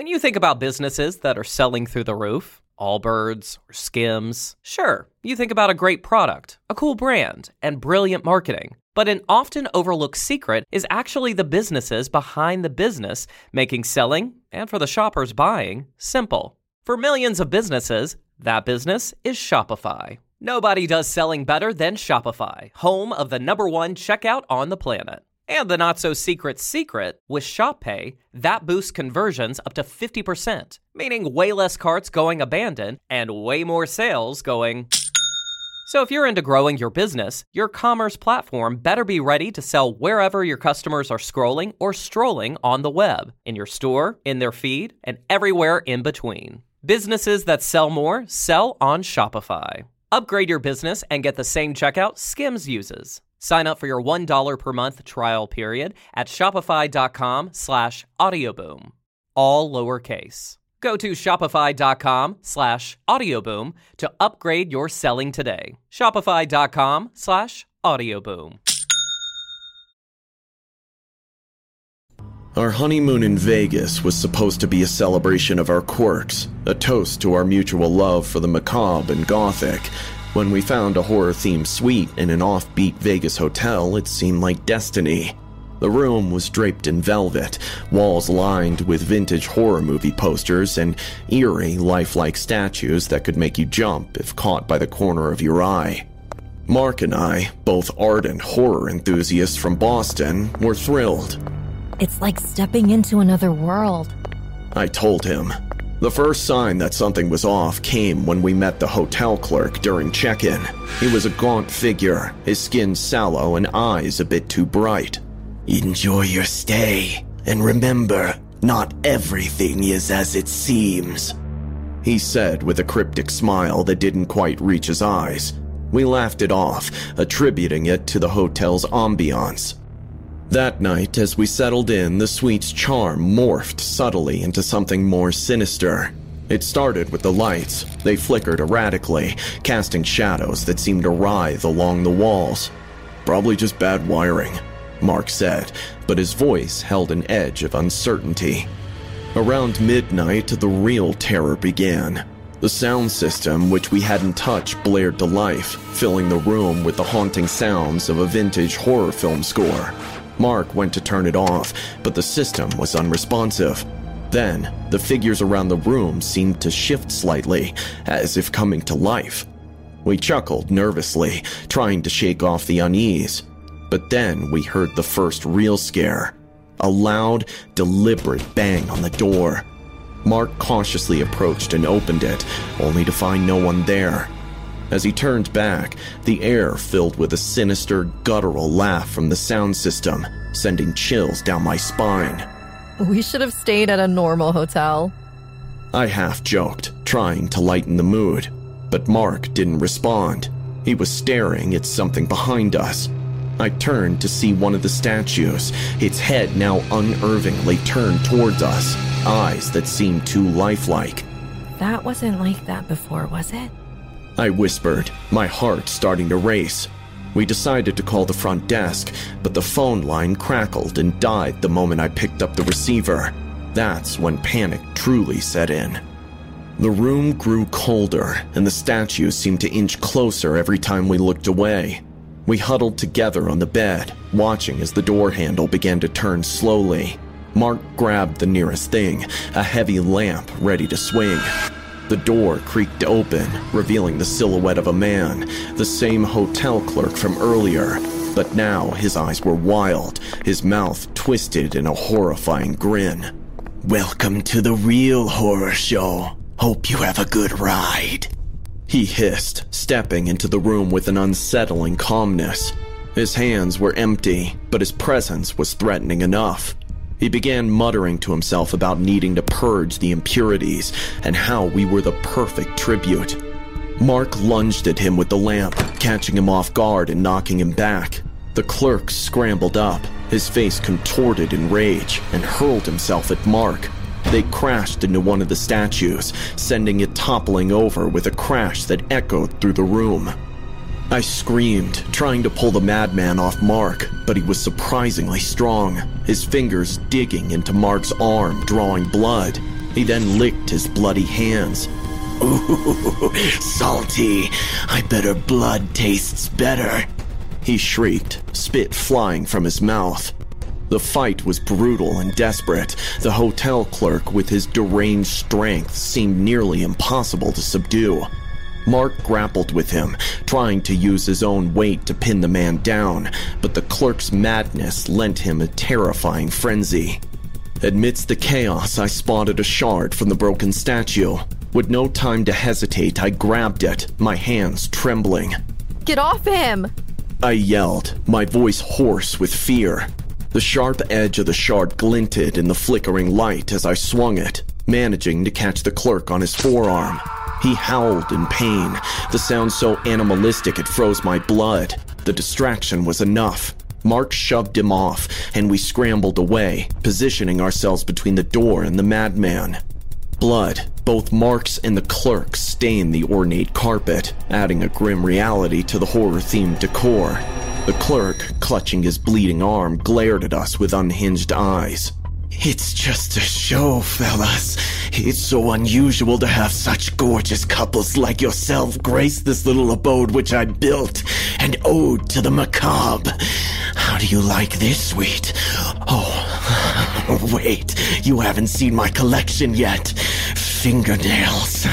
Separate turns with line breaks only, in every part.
When you think about businesses that are selling through the roof, Allbirds or Skims, sure, you think about a great product, a cool brand, and brilliant marketing. But an often overlooked secret is actually the businesses behind the business, making selling, and for the shoppers buying, simple. For millions of businesses, that business is Shopify. Nobody does selling better than Shopify, home of the #1 checkout on the planet. And the not-so-secret secret, with ShopPay, that boosts conversions up to 50%, meaning way less carts going abandoned and way more sales going. So if you're into growing your business, your commerce platform better be ready to sell wherever your customers are scrolling or strolling on the web, in your store, in their feed, and everywhere in between. Businesses that sell more sell on Shopify. Upgrade your business and get the same checkout Skims uses. Sign up for your $1 per month trial period at shopify.com/audioboom. All lowercase. Go to shopify.com/audioboom to upgrade your selling today. Shopify.com/audioboom.
Our honeymoon in Vegas was supposed to be a celebration of our quirks, a toast to our mutual love for the macabre and gothic. When we found a horror-themed suite in an offbeat Vegas hotel, it seemed like destiny. The room was draped in velvet, walls lined with vintage horror movie posters and eerie, lifelike statues that could make you jump if caught by the corner of your eye. Mark and I, both ardent horror enthusiasts from Boston, were thrilled.
It's like stepping into another world,
I told him. The first sign that something was off came when we met the hotel clerk during check-in. He was a gaunt figure, his skin sallow and eyes a bit too bright. "Enjoy your stay, and remember, not everything is as it seems," he said with a cryptic smile that didn't quite reach his eyes. We laughed it off, attributing it to the hotel's ambiance. That night, as we settled in, the suite's charm morphed subtly into something more sinister. It started with the lights. They flickered erratically, casting shadows that seemed to writhe along the walls. "Probably just bad wiring," Mark said, but his voice held an edge of uncertainty. Around midnight, the real terror began. The sound system, which we hadn't touched, blared to life, filling the room with the haunting sounds of a vintage horror film score. Mark went to turn it off, but the system was unresponsive. Then, the figures around the room seemed to shift slightly, as if coming to life. We chuckled nervously, trying to shake off the unease. But then we heard the first real scare. A loud, deliberate bang on the door. Mark cautiously approached and opened it, only to find no one there. As he turned back, the air filled with a sinister, guttural laugh from the sound system, sending chills down my spine.
We should have stayed at a normal hotel,
I half joked, trying to lighten the mood. But Mark didn't respond. He was staring at something behind us. I turned to see one of the statues, its head now unnervingly turned towards us, eyes that seemed too lifelike.
That wasn't like that before, was it?
I whispered, my heart starting to race. We decided to call the front desk, but the phone line crackled and died the moment I picked up the receiver. That's when panic truly set in. The room grew colder, and the statues seemed to inch closer every time we looked away. We huddled together on the bed, watching as the door handle began to turn slowly. Mark grabbed the nearest thing, a heavy lamp ready to swing. The door creaked open, revealing the silhouette of a man, the same hotel clerk from earlier. But now his eyes were wild, his mouth twisted in a horrifying grin. "Welcome to the real horror show. Hope you have a good ride," he hissed, stepping into the room with an unsettling calmness. His hands were empty, but his presence was threatening enough. He began muttering to himself about needing to purge the impurities and how we were the perfect tribute. Mark lunged at him with the lamp, catching him off guard and knocking him back. The clerk scrambled up, his face contorted in rage, and hurled himself at Mark. They crashed into one of the statues, sending it toppling over with a crash that echoed through the room. I screamed, trying to pull the madman off Mark, but he was surprisingly strong, his fingers digging into Mark's arm, drawing blood. He then licked his bloody hands. "Ooh, salty. I bet her blood tastes better," he shrieked, spit flying from his mouth. The fight was brutal and desperate. The hotel clerk, with his deranged strength, seemed nearly impossible to subdue. Mark grappled with him, trying to use his own weight to pin the man down, but the clerk's madness lent him a terrifying frenzy. Amidst the chaos, I spotted a shard from the broken statue. With no time to hesitate, I grabbed it, my hands trembling.
Get off him!
I yelled, my voice hoarse with fear. The sharp edge of the shard glinted in the flickering light as I swung it, managing to catch the clerk on his forearm. He howled in pain, the sound so animalistic it froze my blood. The distraction was enough. Mark shoved him off, and we scrambled away, positioning ourselves between the door and the madman. Blood, both Mark's and the clerk's, stained the ornate carpet, adding a grim reality to the horror-themed decor. The clerk, clutching his bleeding arm, glared at us with unhinged eyes. "It's just a show, fellas. It's so unusual to have such gorgeous couples like yourself grace this little abode which I built, an ode to the macabre. How do you like this, sweet? Oh, wait, you haven't seen my collection yet. Fingernails.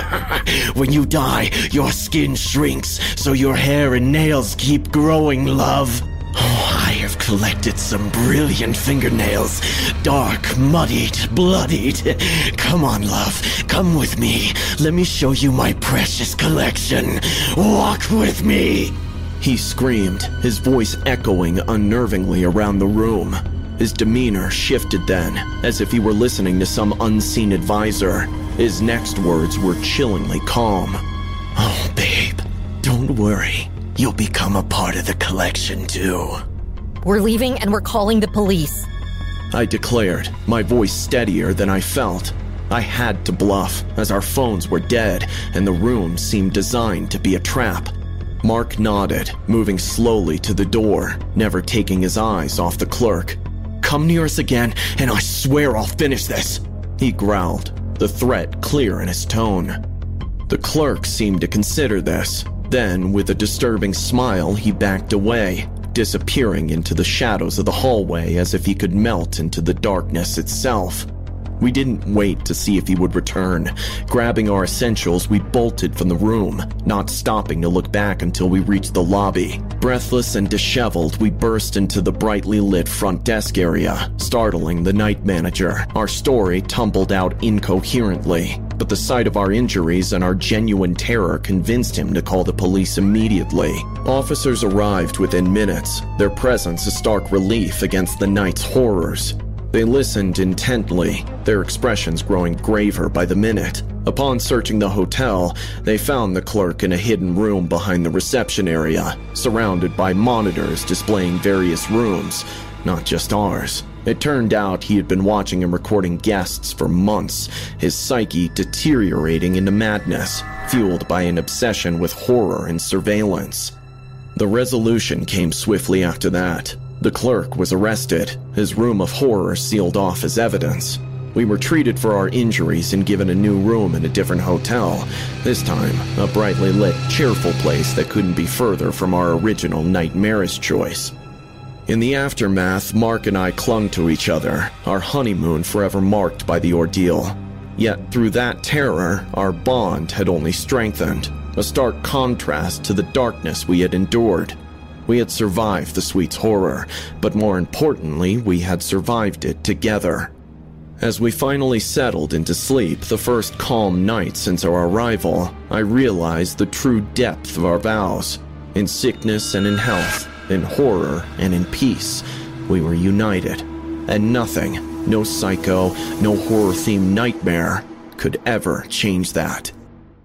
When you die, your skin shrinks, so your hair and nails keep growing, love. Oh, I have collected some brilliant fingernails. Dark, muddied, bloodied. Come on, love. Come with me. Let me show you my precious collection. Walk with me." He screamed, his voice echoing unnervingly around the room. His demeanor shifted then, as if he were listening to some unseen advisor. His next words were chillingly calm. "Oh, babe, don't worry. You'll become a part of the collection, too."
We're leaving and we're calling the police.
I declared, my voice steadier than I felt. I had to bluff, as our phones were dead, and the room seemed designed to be a trap. Mark nodded, moving slowly to the door, never taking his eyes off the clerk. "Come near us again, and I swear I'll finish this," he growled, the threat clear in his tone. The clerk seemed to consider this. Then, with a disturbing smile, he backed away, disappearing into the shadows of the hallway as if he could melt into the darkness itself. We didn't wait to see if he would return. Grabbing our essentials, we bolted from the room, not stopping to look back until we reached the lobby. Breathless and disheveled, we burst into the brightly lit front desk area, startling the night manager. Our story tumbled out incoherently, but the sight of our injuries and our genuine terror convinced him to call the police immediately. Officers arrived within minutes, their presence a stark relief against the night's horrors. They listened intently, their expressions growing graver by the minute. Upon searching the hotel, they found the clerk in a hidden room behind the reception area, surrounded by monitors displaying various rooms, not just ours. It turned out he had been watching and recording guests for months, his psyche deteriorating into madness, fueled by an obsession with horror and surveillance. The resolution came swiftly after that. The clerk was arrested, his room of horror sealed off as evidence. We were treated for our injuries and given a new room in a different hotel, this time a brightly lit, cheerful place that couldn't be further from our original nightmarish choice. In the aftermath, Mark and I clung to each other, our honeymoon forever marked by the ordeal. Yet through that terror, our bond had only strengthened, a stark contrast to the darkness we had endured. We had survived the suite's horror, but more importantly, we had survived it together. As we finally settled into sleep, the first calm night since our arrival, I realized the true depth of our vows. In sickness and in health, in horror and in peace, we were united. And nothing, no psycho, no horror-themed nightmare, could ever change that.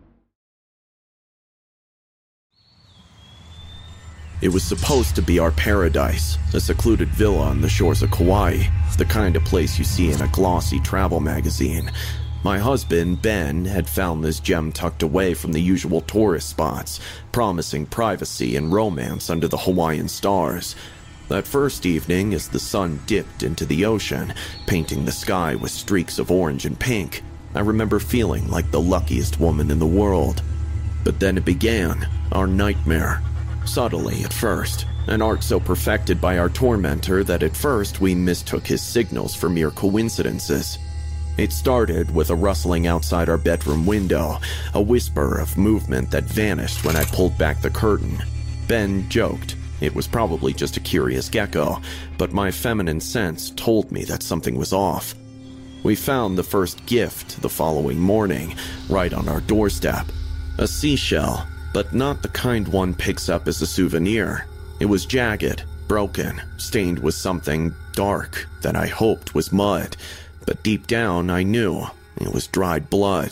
It was supposed to be our paradise, a secluded villa on the shores of Kauai, the kind of place you see in a glossy travel magazine. My husband, Ben, had found this gem tucked away from the usual tourist spots, promising privacy and romance under the Hawaiian stars. That first evening, as the sun dipped into the ocean, painting the sky with streaks of orange and pink, I remember feeling like the luckiest woman in the world. But then it began, our nightmare. Subtly at first, an art so perfected by our tormentor that at first we mistook his signals for mere coincidences. It started with a rustling outside our bedroom window, a whisper of movement that vanished when I pulled back the curtain. Ben joked. It was probably just a curious gecko, but my feminine sense told me that something was off. We found the first gift the following morning, right on our doorstep. A seashell, but not the kind one picks up as a souvenir. It was jagged, broken, stained with something dark that I hoped was mud, but deep down I knew it was dried blood.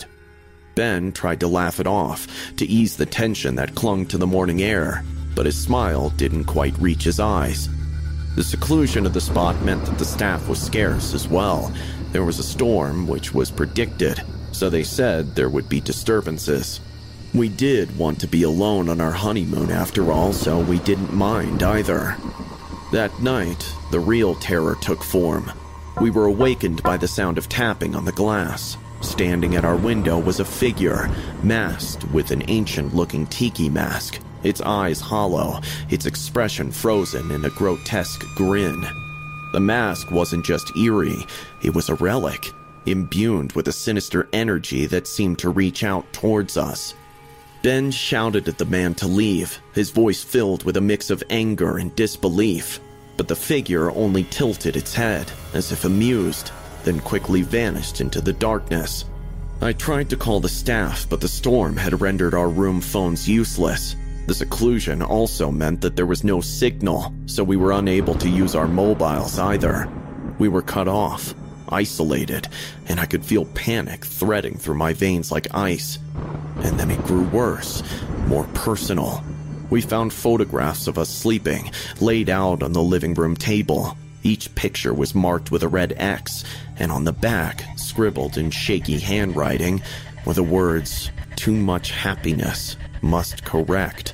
Ben tried to laugh it off, to ease the tension that clung to the morning air, but his smile didn't quite reach his eyes. The seclusion of the spot meant that the staff was scarce as well. There was a storm, which was predicted, so they said there would be disturbances. We did want to be alone on our honeymoon after all, so we didn't mind either. That night, the real terror took form. We were awakened by the sound of tapping on the glass. Standing at our window was a figure, masked with an ancient-looking tiki mask, its eyes hollow, its expression frozen in a grotesque grin. The mask wasn't just eerie, it was a relic, imbued with a sinister energy that seemed to reach out towards us. Ben shouted at the man to leave, his voice filled with a mix of anger and disbelief. But the figure only tilted its head, as if amused, then quickly vanished into the darkness. I tried to call the staff, but the storm had rendered our room phones useless. The seclusion also meant that there was no signal, so we were unable to use our mobiles either. We were cut off, isolated, and I could feel panic threading through my veins like ice. And then it grew worse, more personal. We found photographs of us sleeping, laid out on the living room table. Each picture was marked with a red X, and on the back, scribbled in shaky handwriting, were the words, "Too much happiness, must correct."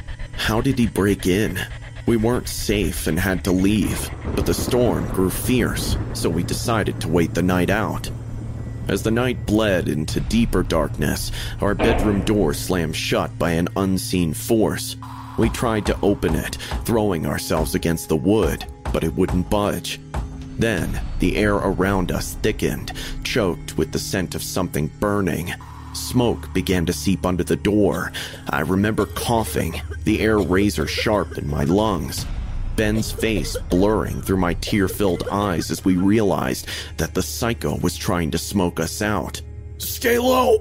How did he break in? We weren't safe and had to leave, but the storm grew fierce, so we decided to wait the night out. As the night bled into deeper darkness, our bedroom door slammed shut by an unseen force. We tried to open it, throwing ourselves against the wood, but it wouldn't budge. Then, the air around us thickened, choked with the scent of something burning. Smoke began to seep under the door. I remember coughing, the air razor sharp in my lungs. Ben's face blurring through my tear-filled eyes as we realized that the psycho was trying to smoke us out. "Stay low!"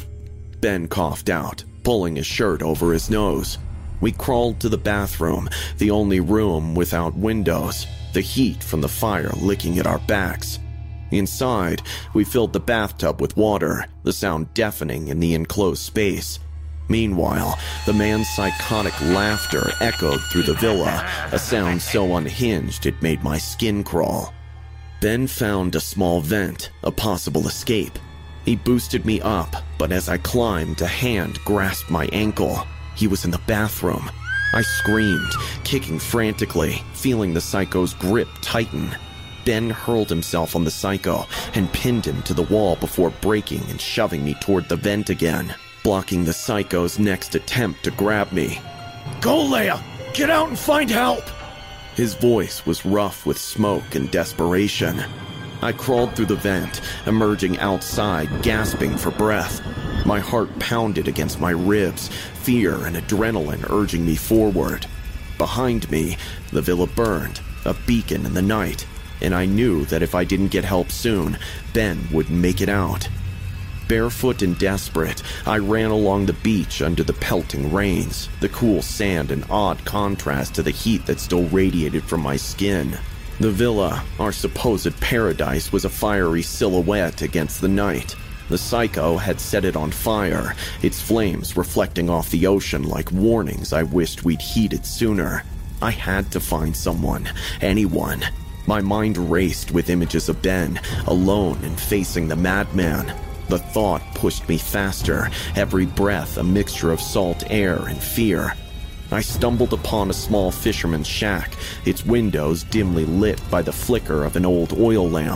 Ben coughed out, pulling his shirt over his nose. We crawled to the bathroom, the only room without windows, the heat from the fire licking at our backs. Inside, we filled the bathtub with water, the sound deafening in the enclosed space. Meanwhile, the man's psychotic laughter echoed through the villa, a sound so unhinged it made my skin crawl. Ben found a small vent, a possible escape. He boosted me up, but as I climbed, a hand grasped my ankle. He was in the bathroom. I screamed, kicking frantically, feeling the psycho's grip tighten. Ben hurled himself on the psycho and pinned him to the wall before breaking and shoving me toward the vent again, blocking the psycho's next attempt to grab me. "Go, Leia! Get out and find help!" His voice was rough with smoke and desperation. I crawled through the vent, emerging outside, gasping for breath. My heart pounded against my ribs, fear and adrenaline urging me forward. Behind me, the villa burned, a beacon in the night, and I knew that if I didn't get help soon, Ben wouldn't make it out. Barefoot and desperate, I ran along the beach under the pelting rains, the cool sand in odd contrast to the heat that still radiated from my skin. The villa, our supposed paradise, was a fiery silhouette against the night. The psycho had set it on fire, its flames reflecting off the ocean like warnings I wished we'd heeded sooner. I had to find someone, anyone. My mind raced with images of Ben, alone and facing the madman. The thought pushed me faster, every breath a mixture of salt air and fear. I stumbled upon a small fisherman's shack, its windows dimly lit by the flicker of an old oil lamp.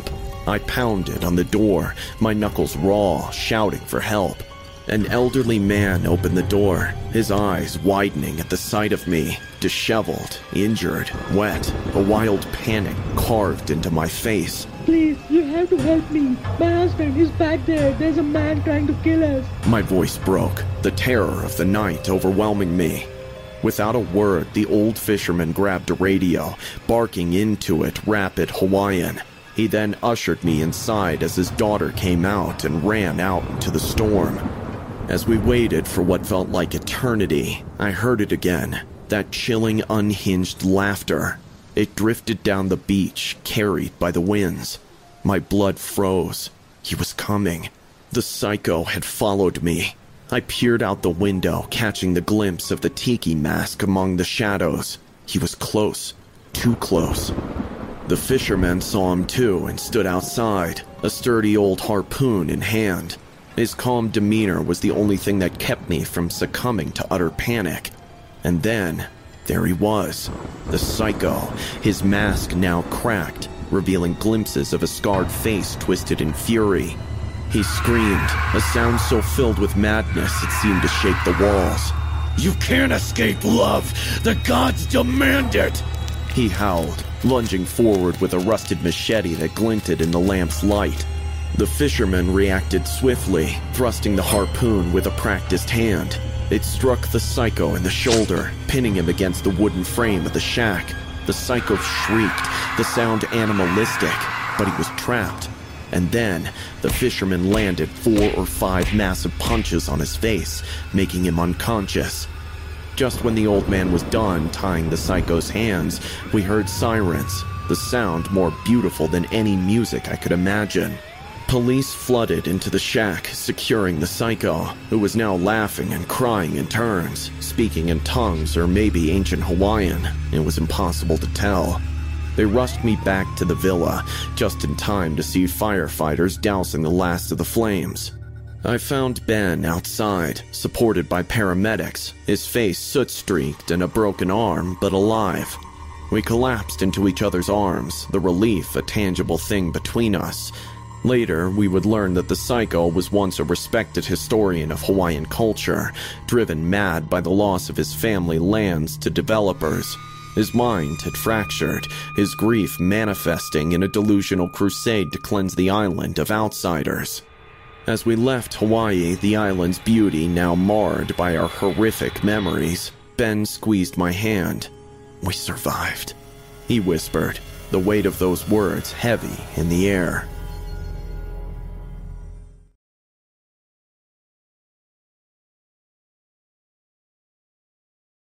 I pounded on the door, my knuckles raw, shouting for help. An elderly man opened the door, his eyes widening at the sight of me, disheveled, injured, wet, a wild panic carved into my face.
Please, you have to help me. My husband is back there. There's a man trying to kill us.
My voice broke, the terror of the night overwhelming me. Without a word, the old fisherman grabbed a radio, barking into it rapid Hawaiian. He then ushered me inside as his daughter came out and ran out into the storm. As we waited for what felt like eternity, I heard it again, that chilling, unhinged laughter. It drifted down the beach, carried by the winds. My blood froze. He was coming. The psycho had followed me. I peered out the window, catching the glimpse of the tiki mask among the shadows. He was close, too close. The fisherman saw him too and stood outside, a sturdy old harpoon in hand. His calm demeanor was the only thing that kept me from succumbing to utter panic. And then, there he was, the psycho, his mask now cracked, revealing glimpses of a scarred face twisted in fury. He screamed, a sound so filled with madness it seemed to shake the walls.
"You can't escape love! The gods demand it!"
He howled, lunging forward with a rusted machete that glinted in the lamp's light. The fisherman reacted swiftly, thrusting the harpoon with a practiced hand. It struck the psycho in the shoulder, pinning him against the wooden frame of the shack. The psycho shrieked, the sound animalistic, but he was trapped. And then, the fisherman landed 4 or 5 massive punches on his face, making him unconscious. Just when the old man was done tying the psycho's hands, we heard sirens, the sound more beautiful than any music I could imagine. Police flooded into the shack, securing the psycho, who was now laughing and crying in turns, speaking in tongues or maybe ancient Hawaiian. It was impossible to tell. They rushed me back to the villa, just in time to see firefighters dousing the last of the flames. I found Ben outside, supported by paramedics, his face soot-streaked and a broken arm, but alive. We collapsed into each other's arms, the relief a tangible thing between us. Later, we would learn that the psycho was once a respected historian of Hawaiian culture, driven mad by the loss of his family lands to developers. His mind had fractured, his grief manifesting in a delusional crusade to cleanse the island of outsiders. As we left Hawaii, the island's beauty now marred by our horrific memories, Ben squeezed my hand. "We survived," he whispered, the weight of those words heavy in the air.